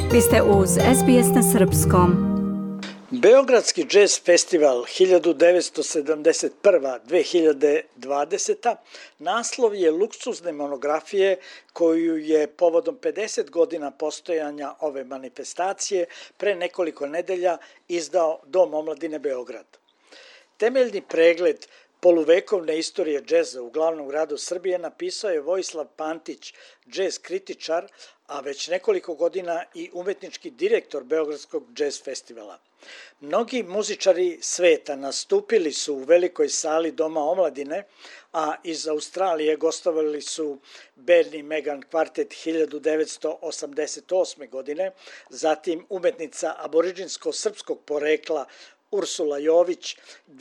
Vi ste uz SBS na Srpskom. Beogradski džez festival 1971-2020 naslov je luksuzne monografije koju je povodom 50 godina postojanja ove manifestacije pre nekoliko nedelja izdao Dom omladine Beograd. Temeljni pregled poluvekovne istorije džeza u glavnom gradu Srbije napisao je Vojislav Pantić, džez kritičar, a već nekoliko godina i umetnički direktor Beogradskog džez festivala. Mnogi muzičari sveta nastupili su u velikoj sali Doma omladine, a iz Australije gostovali su Bernie Megan kvartet 1988. godine, zatim umetnica aboriđinsko-srpskog porekla Ursula Jović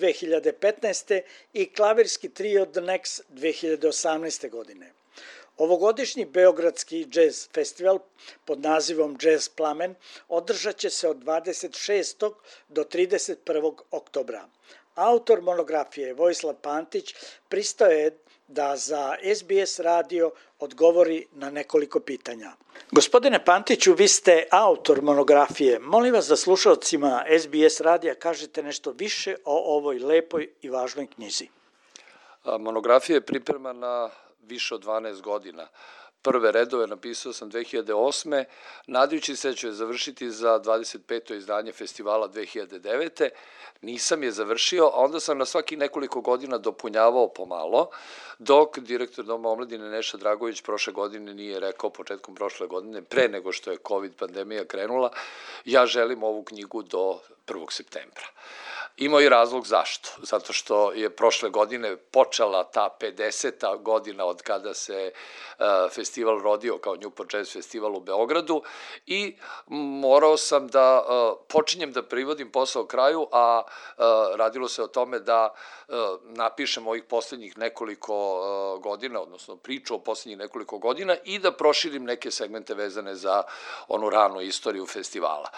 2015. i klavirski trio The Next 2018. godine. Ovogodišnji Beogradski džez festival pod nazivom Džez Plamen održat će se od 26. do 31. oktobra. Autor monografije Vojislav Pantić pristao je da za SBS radio odgovori na nekoliko pitanja. Gospodine Pantiću, vi ste autor monografije. Molim vas da slušalcima SBS radija kažete nešto više o ovoj lepoj i važnoj knjizi. Monografija je pripremana više od 12 godina. Prve redove napisao sam 2008. Nadajući se da ću je završiti za 25. izdanje festivala 2009. Nisam je završio, a onda sam na svaki nekoliko godina dopunjavao pomalo, dok direktor Doma omladine Neša Dragović prošle godine nije rekao, početkom prošle godine, pre nego što je COVID pandemija krenula, ja želim ovu knjigu do 1. septembra. Imao i razlog zašto. Zato što je prošle godine počela ta 50. godina od kada se festival rodio kao Newport Jazz festival u Beogradu i morao sam da počinjem da privodim posao kraju, a radilo se o tome da napišem ovih poslednjih nekoliko godina, odnosno priču o poslednjih nekoliko godina i da proširim neke segmente vezane za onu ranu istoriju festivala.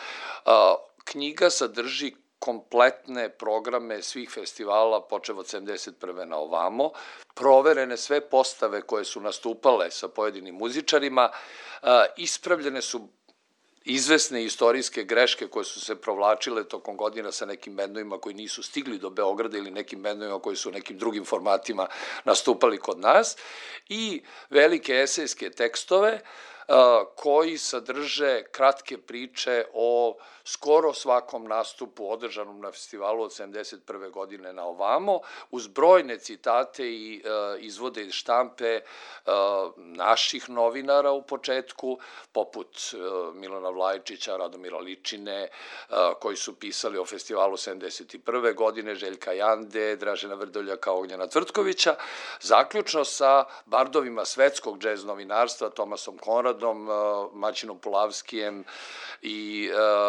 Knjiga sadrži kompletne programe svih festivala, počev od 71. na ovamo, proverene sve postave koje su nastupale sa pojedinim muzičarima, ispravljene su izvesne istorijske greške koje su se provlačile tokom godina sa nekim bendovima koji nisu stigli do Beograda ili nekim bendovima koji su u nekim drugim formatima nastupali kod nas i velike esejske tekstove koji sadrže kratke priče o skoro svakom nastupu održanom na festivalu od 71. godine na ovamo, uz brojne citate i izvode iz štampe naših novinara u početku, poput Milana Vlajčića, Radomira Ličine, koji su pisali o festivalu 71. godine, Željka Jande, Dražena Vrdoljaka, Ognjena Tvrtkovića, zaključno sa bardovima svetskog džez novinarstva, Tomasom Konradom, Maćinom Pulavskijem i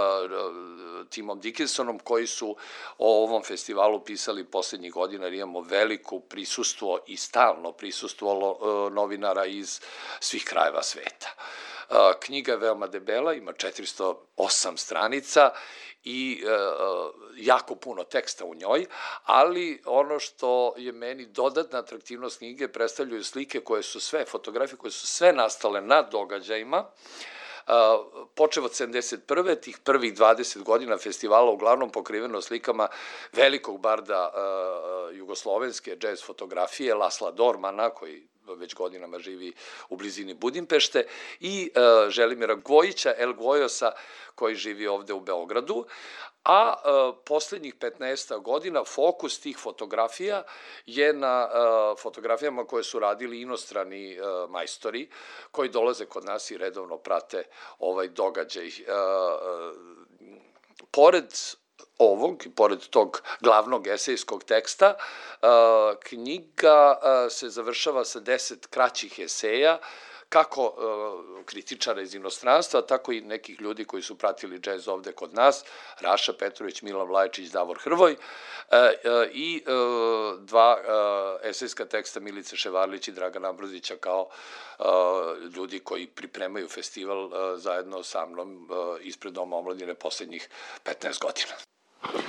Timom Dickinsonom, koji su o ovom festivalu pisali poslednjih godina, jer imamo veliko prisustvo i stalno prisustvo novinara iz svih krajeva sveta. Knjiga je veoma debela, ima 408 stranica i jako puno teksta u njoj, ali ono što je meni dodatna atraktivnost knjige predstavljaju slike koje su sve, fotografije koje su sve nastale na događajima, počev od 71. tih prvih 20 godina festivala uglavnom pokriveno slikama velikog barda jugoslovenske džez fotografije Lasla Dormana, koji već godinama živi u blizini Budimpešte, i Želimira Gvojića, El Gvojosa, koji živi ovde u Beogradu, a poslednjih 15 godina fokus tih fotografija je na fotografijama koje su radili inostrani majstori, koji dolaze kod nas i redovno prate ovaj događaj. Pored ovog, pored tog glavnog esejskog teksta, knjiga se završava sa 10 kraćih eseja, kako kritičara iz inostranstva, tako i nekih ljudi koji su pratili džez ovde kod nas, Raša Petrović, Milan Vlajčić, Davor Hrvoj, i dva esejska teksta Milice Ševarlić i Dragana Ambrozića kao ljudi koji pripremaju festival zajedno sa mnom ispred Doma omladine poslednjih 15 godina.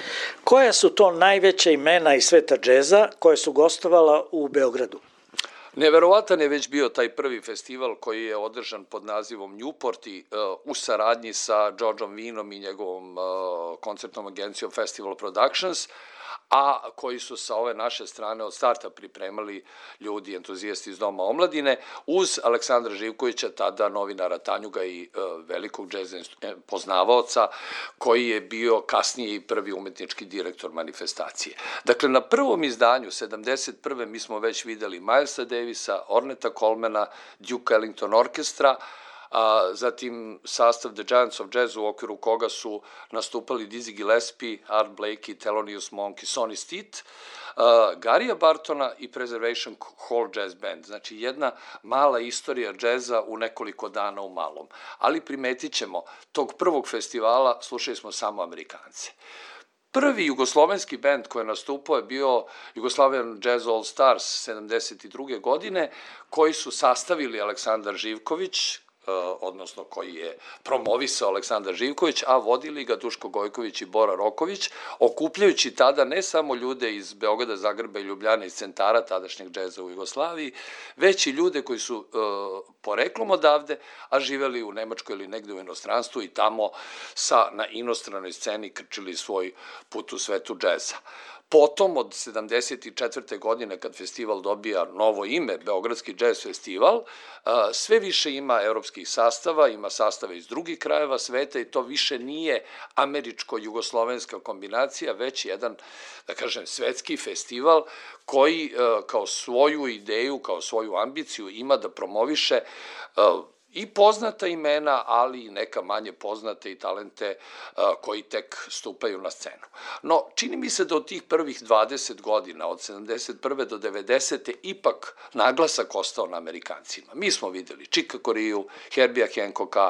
Koja su to najveća imena iz sveta džeza koje su gostovala u Beogradu? Neverovatan je već bio taj prvi festival koji je održan pod nazivom Newport i u saradnji sa Georgeom Vinom i njegovom koncertnom agencijom Festival Productions, a koji su sa ove naše strane od starta pripremali ljudi, entuzijasti iz Doma omladine, uz Aleksandra Živkovića, tada novinara Tanjuga i velikog džez poznavaoca, koji je bio kasnije i prvi umetnički direktor manifestacije. Dakle, na prvom izdanju, 71. mi smo već videli Milesa Davisa, Orneta Colemana, Duke Ellington Orkestra, zatim sastav The Giants of Jazz u okviru koga su nastupali Dizzy Gillespie, Art Blakey, Thelonious Monk i Sonny Stitt, Garija Bartona i Preservation Hall Jazz Band. Znači, jedna mala istorija džeza u nekoliko dana u malom. Ali primetit ćemo, tog prvog festivala slušali smo samo Amerikance. Prvi jugoslovenski bend koji je nastupao je bio Jugoslavian Jazz All Stars 72. godine, koji su sastavili Aleksandar Živković, odnosno koji je promovisao Aleksandar Živković, a vodili ga Duško Gojković i Bora Roković, okupljajući tada ne samo ljude iz Beograda, Zagreba i Ljubljane, iz centara tadašnjeg džeza u Jugoslaviji, već i ljude koji su poreklom odavde, a živeli u Nemačkoj ili negde u inostranstvu i tamo na inostranoj sceni krčili svoj put u svetu džeza. Potom, od 74. godine, kad festival dobija novo ime, Beogradski džez festival, sve više ima evropskih sastava, ima sastave iz drugih krajeva sveta i to više nije američko-jugoslovenska kombinacija, već jedan, da kažem, svetski festival koji kao svoju ideju, kao svoju ambiciju ima da promoviše i poznata imena, ali i neka manje poznate i talente koji tek stupaju na scenu. No, čini mi se da od tih prvih 20 godina, od 71. do 90. ipak naglasak ostao na Amerikancima. Mi smo videli Chica Coreau, Herbija Hancocka,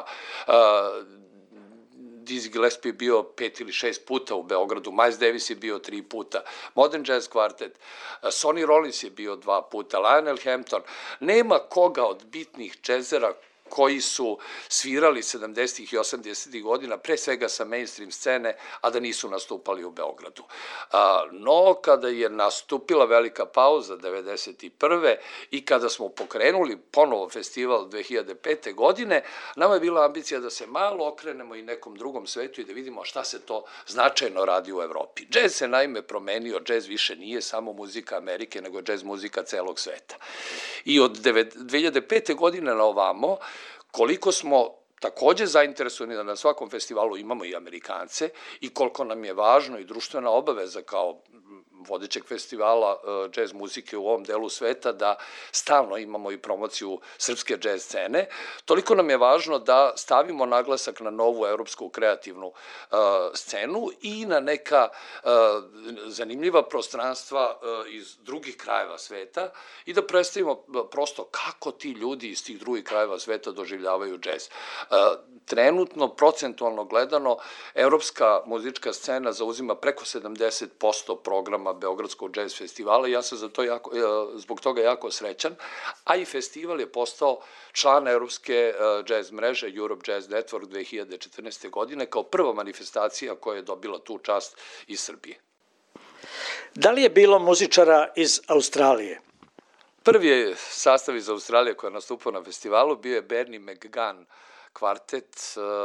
Dizzy Gillespie je bio 5 ili 6 puta u Beogradu, Miles Davis je bio 3 puta, Modern Jazz Quartet, Sonny Rollins je bio 2 puta, Lionel Hampton. Nema koga od bitnih džezera koji su svirali 70. i 80. godina, pre svega sa mainstream scene, a da nisu nastupali u Beogradu. No, kada je nastupila velika pauza 91. i kada smo pokrenuli ponovo festival 2005. godine, nama je bila ambicija da se malo okrenemo i nekom drugom svetu i da vidimo šta se to značajno radi u Evropi. Džez se naime promenio, džez više nije samo muzika Amerike, nego džez muzika celog sveta. I od 2005. godine na ovamo, koliko smo takođe zainteresovani da na svakom festivalu imamo i Amerikance i koliko nam je važno i društvena obaveza kao vodećeg festivala džez muzike u ovom delu sveta da stalno imamo i promociju srpske džez scene, toliko nam je važno da stavimo naglasak na novu evropsku kreativnu scenu i na neka zanimljiva prostranstva iz drugih krajeva sveta i da predstavimo prosto kako ti ljudi iz tih drugih krajeva sveta doživljavaju džez. Trenutno, procentualno gledano, evropska muzička scena zauzima preko 70% programa Beogradskog džez festivala i ja sam zbog toga jako srećan, a i festival je postao član evropske džez mreže Europe Jazz Network 2014. godine kao prva manifestacija koja je dobila tu čast iz Srbije. Da li je bilo muzičara iz Australije? Prvi je sastav iz Australije koja je nastupao na festivalu bio je Bernie McGann kvartet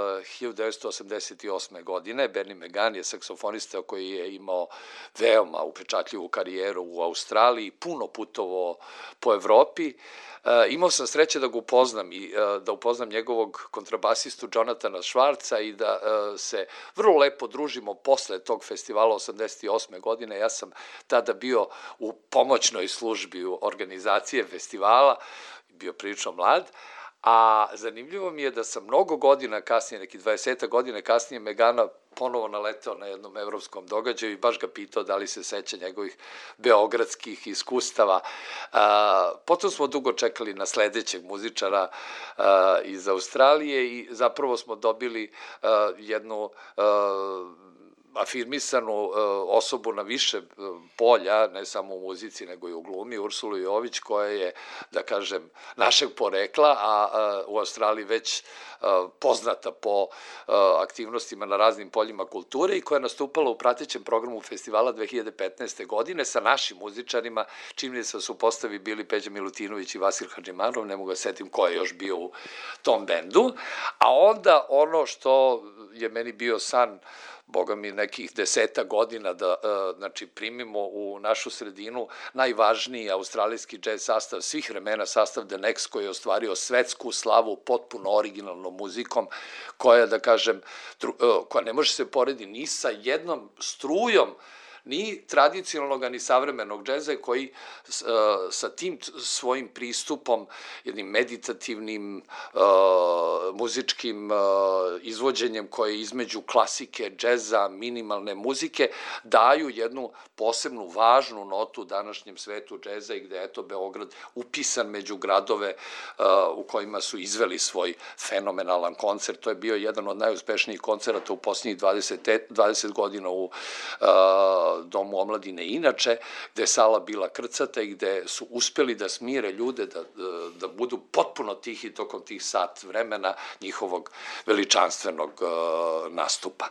1988. godine. Bernie McGann je saksofonista koji je imao veoma upečatljivu karijeru u Australiji, puno putovao po Evropi. Imao sam sreće da ga upoznam i da upoznam njegovog kontrabasistu Jonathana Schwarza i da se vrlo lepo družimo posle tog festivala 88. godine. Ja sam tada bio u pomoćnoj službi u organizacije festivala, bio prilično mlad, a zanimljivo mi je da sam mnogo godina kasnije, neki 20 godina kasnije, Megana ponovo naletao na jednom evropskom događaju i baš ga pitao da li se seća njegovih beogradskih iskustava. Potom smo dugo čekali na sledećeg muzičara iz Australije i zapravo smo dobili jednu afirmisanu osobu na više polja, ne samo u muzici, nego i u glumi, Ursulu Jović, koja je, da kažem, našeg porekla, a u Australiji već poznata po aktivnostima na raznim poljima kulture i koja je nastupala u pratećem programu festivala 2015. godine sa našim muzičarima, čini se da su postavi bili Peđa Milutinović i Vasil Hadžimanov, ne mogu da setim ko je još bio u tom bendu, a onda ono što je meni bio san, boga mi nekih 10 godina da znači, primimo u našu sredinu najvažniji australijski džez sastav svih vremena, sastav The Next, koji je ostvario svetsku slavu potpuno originalnom muzikom, koja, da kažem, koja ne može se poredi ni sa jednom strujom ni tradicionalnog, ni savremenog džeza, koji sa tim svojim pristupom, jednim meditativnim muzičkim izvođenjem koje je između klasike, džeza, minimalne muzike, daju jednu posebnu važnu notu u današnjem svetu džeza i gde je eto Beograd upisan među gradove u kojima su izveli svoj fenomenalan koncert. To je bio jedan od najuspešnijih koncerata u posljednjih 20 godina u Domu omladine inače, gde je sala bila krcata i gde su uspeli da smire ljude, da budu potpuno tihi tokom tih sat vremena njihovog veličanstvenog nastupa.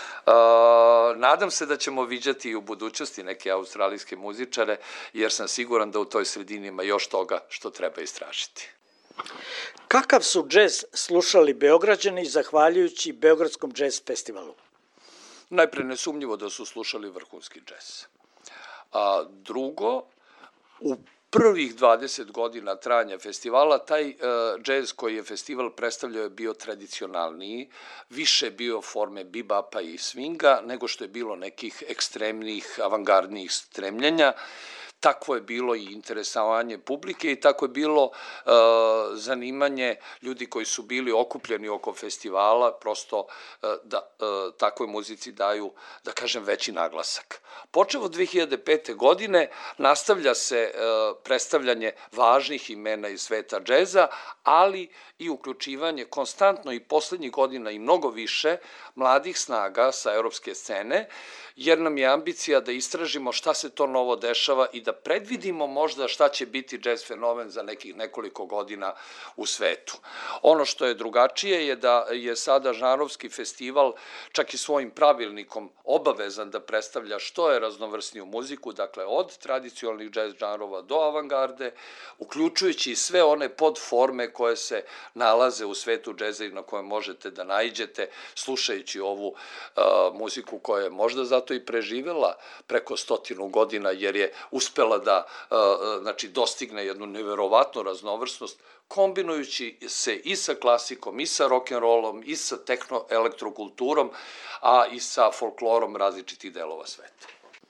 Nadam se da ćemo viđati i u budućnosti neke australijske muzičare, jer sam siguran da u toj sredini ima još toga što treba istražiti. Kakav su džez slušali Beograđani zahvaljujući Beogradskom džez festivalu? Najpre nesumnjivo da su slušali vrhunski džez. A drugo, u prvih 20 godina trajanja festivala, taj džez koji je festival predstavljao je bio tradicionalniji, više bio forme bebapa i swinga, nego što je bilo nekih ekstremnih, avangardnih stremljenja. Takvo je bilo i interesovanje publike i tako je bilo zanimanje ljudi koji su bili okupljeni oko festivala, prosto da takvoj muzici daju, da kažem, veći naglasak. Počevo od 2005. godine nastavlja se predstavljanje važnih imena iz sveta džeza, ali i uključivanje konstantno i poslednjih godina i mnogo više mladih snaga sa evropske scene, jer nam je ambicija da istražimo šta se to novo dešava i da predvidimo možda šta će biti džez fenomen za nekih nekoliko godina u svetu. Ono što je drugačije je da je sada žanrovski festival čak i svojim pravilnikom obavezan da predstavlja što je raznovrsniju muziku, dakle od tradicionalnih džez žanrova do avangarde, uključujući sve one podforme koje se nalaze u svetu džeza i na koje možete da naiđete slušajući ovu muziku koja je možda zato i preživela preko 100 godina, jer je uspela da dostigne jednu neverovatnu raznovrsnost, kombinujući se i sa klasikom, i sa rock'n'rollom, i sa tehno-elektrokulturom, a i sa folklorom različitih delova sveta.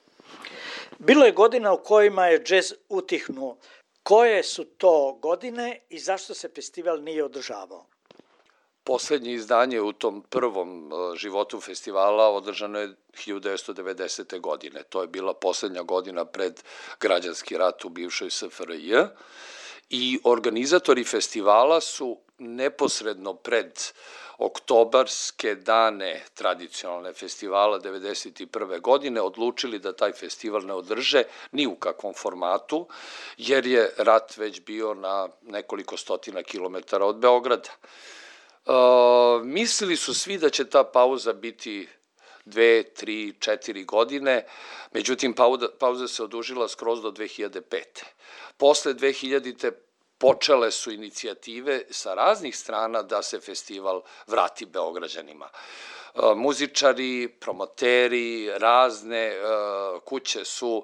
Bilo je godina u kojima je džez utihnuo. Koje su to godine i zašto se festival nije održavao? Poslednje izdanje u tom prvom životu festivala održano je 1990. godine. To je bila poslednja godina pred građanski rat u bivšoj SFRJ i organizatori festivala su neposredno pred oktobarske dane tradicionalne festivala 1991. godine odlučili da taj festival ne održe ni u kakvom formatu, jer je rat već bio na nekoliko stotina kilometara od Beograda. Mislili su svi da će ta pauza biti 2, 3, 4 godine, međutim pauza se odužila skroz do 2005. Posle 2000. počele su inicijative sa raznih strana da se festival vrati Beograđanima. Muzičari, promoteri, razne kuće su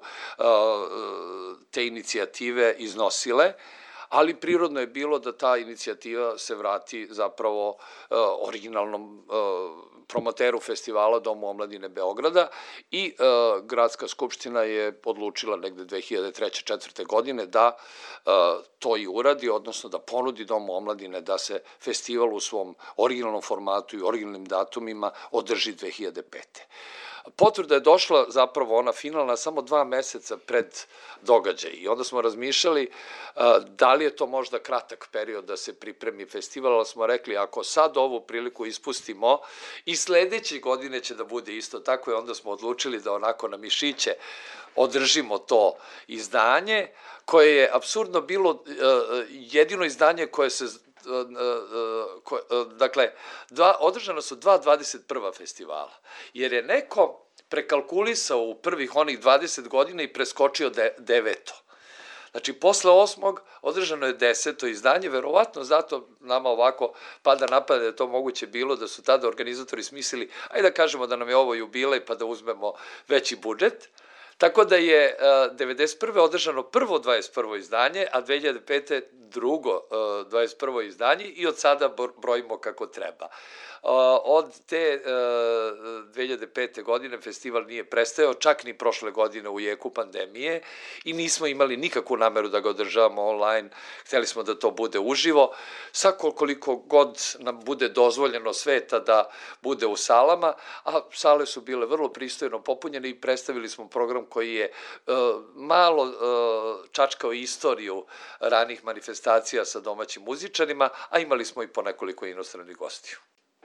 te inicijative iznosile, ali prirodno je bilo da ta inicijativa se vrati zapravo originalnom promoteru festivala Domu omladine Beograda i Gradska skupština je odlučila negde 2003-2004. godine da to i uradi, odnosno da ponudi Domu omladine da se festival u svom originalnom formatu i originalnim datumima održi 2005. Potvrda je došla zapravo ona finalna samo 2 meseca pred događaj i onda smo razmišljali da li je to možda kratak period da se pripremi festival, ali smo rekli ako sad ovu priliku ispustimo i sledeće godine će da bude isto tako i onda smo odlučili da onako na mišiće održimo to izdanje koje je apsurdno bilo jedino izdanje koje se dakle, održana su 21. festivala, jer je neko prekalkulisao u prvih onih 20 godina i preskočio 9. Znači, posle 8. održano je 10. izdanje, verovatno zato nama ovako pada napad da je to moguće bilo, da su tada organizatori smislili, ajde da kažemo da nam je ovo jubilej pa da uzmemo veći budžet. Tako da je 1991. održano prvo 21. izdanje, a 2005. drugo 21. izdanje i od sada brojimo kako treba. Od te 2005. godine festival nije prestajao, čak ni prošle godine u jeku pandemije i nismo imali nikakvu nameru da ga održavamo online, hteli smo da to bude uživo, svako koliko god nam bude dozvoljeno sveta da bude u salama, a sale su bile vrlo pristojno popunjene i predstavili smo program koji je malo čačkao istoriju ranih manifestacija sa domaćim muzičarima, a imali smo i po nekoliko inostranih gostiju.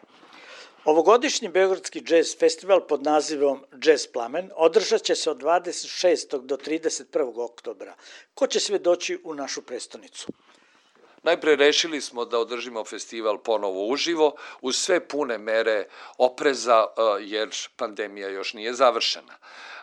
Ovogodišnji Beogradski džez festival pod nazivom Džez Plamen održat će se od 26. do 31. oktobra. Ko će sve doći u našu prestonicu? Najpre rešili smo da održimo festival ponovo uživo uz sve pune mere opreza jer pandemija još nije završena.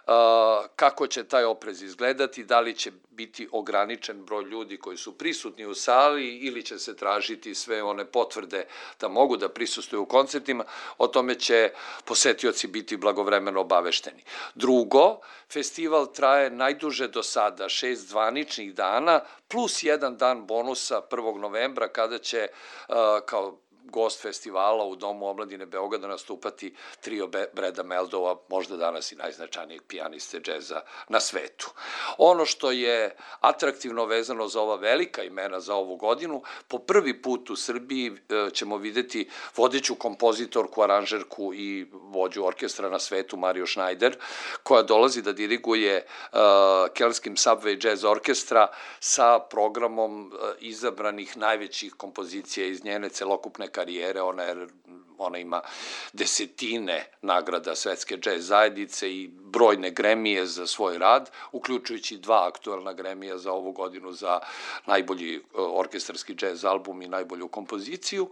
Kako će taj oprez izgledati, da li će biti ograničen broj ljudi koji su prisutni u sali ili će se tražiti sve one potvrde da mogu da prisustuju u koncertima, o tome će posetioci biti blagovremeno obavešteni. Drugo, festival traje najduže do sada, 6 zvaničnih dana, plus 1 dan bonusa 1. novembra kada će kao gost festivala u Domu omladine Beograda nastupati trio Breda Meldova, možda danas i najznačajnijeg pijaniste džeza na svetu. Ono što je atraktivno vezano za ova velika imena za ovu godinu, po prvi put u Srbiji ćemo videti vodeću kompozitorku, aranžerku i vođu orkestra na svetu Mariju Schneider, koja dolazi da diriguje Kelskim Subway Jazz Orkestra sa programom izabranih najvećih kompozicija iz njene celokupne karijere. Ona ima desetine nagrada Svetske džez zajednice i brojne gremije za svoj rad, uključujući 2 aktuelna gremija za ovu godinu za najbolji orkestarski džez album i najbolju kompoziciju.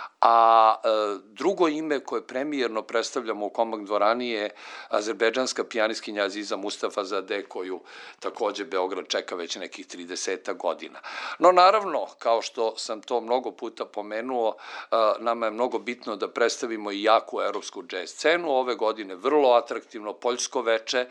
A drugo ime koje premijerno predstavljamo u Komakt dvorani je azerbejdžanska pijanistkinja Aziza Mustafazadeh, koju takođe Beograd čeka već nekih 30 godina. No naravno, kao što sam to mnogo puta pomenuo, nama je mnogo bitno da predstavimo i jaku evropsku džez scenu. Ove godine vrlo atraktivno poljsko veče,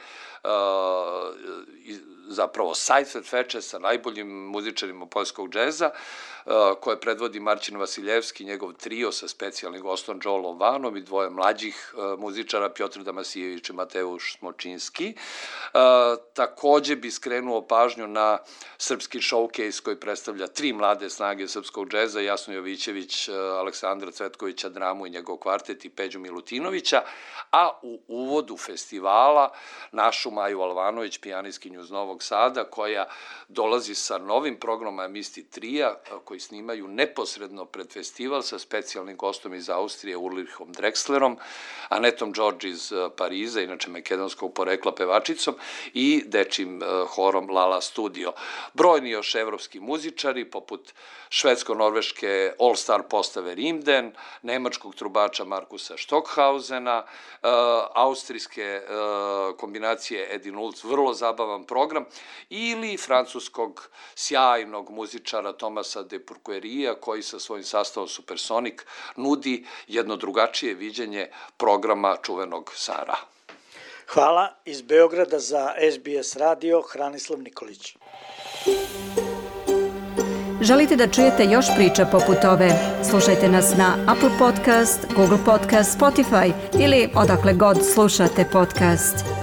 zapravo Sajfet veče sa najboljim muzičarima poljskog džeza, koje predvodi Marcin Vasiljevski, njegov trio sa specijalnim gostom Joelom Vanom i 2 mlađih muzičara, Piotr Damasijević i Mateusz Smočinski. Takođe bi skrenuo pažnju na srpski showcase koji predstavlja 3 mlade snage srpskog džeza, Jasnu Jovićević, Aleksandra Cvetkovića Dramu i njegov kvartet i Peđu Milutinovića, a u uvodu festivala našu Maju Alvanović, pijanistkinju iz Novog Sada, koja dolazi sa novim programom Amisti Trija, koji snimaju neposredno pred festival sa specijalnim gostom iz Austrije, Ulrichom Drexlerom, Anetom George iz Pariza, inače makedonskog porekla pevačicom, i dečim horom Lala Studio. Brojni još evropski muzičari, poput švedsko-norveške all-star postave Rimden, nemačkog trubača Markusa Stockhausena, austrijske kombinacije Edin Ulc, vrlo zabavan program, ili francuskog sjajnog muzičara Tomasa de Pourqueria, koji sa svojim sastavom Supersonic nudi jedno drugačije viđenje programa čuvenog Sara. Hvala. Iz Beograda za SBS radio, Hranislav Nikolić. Želite da čujete još priča poput ove? Slušajte nas na Apple Podcast, Google Podcast, Spotify ili odakle god slušate podcast.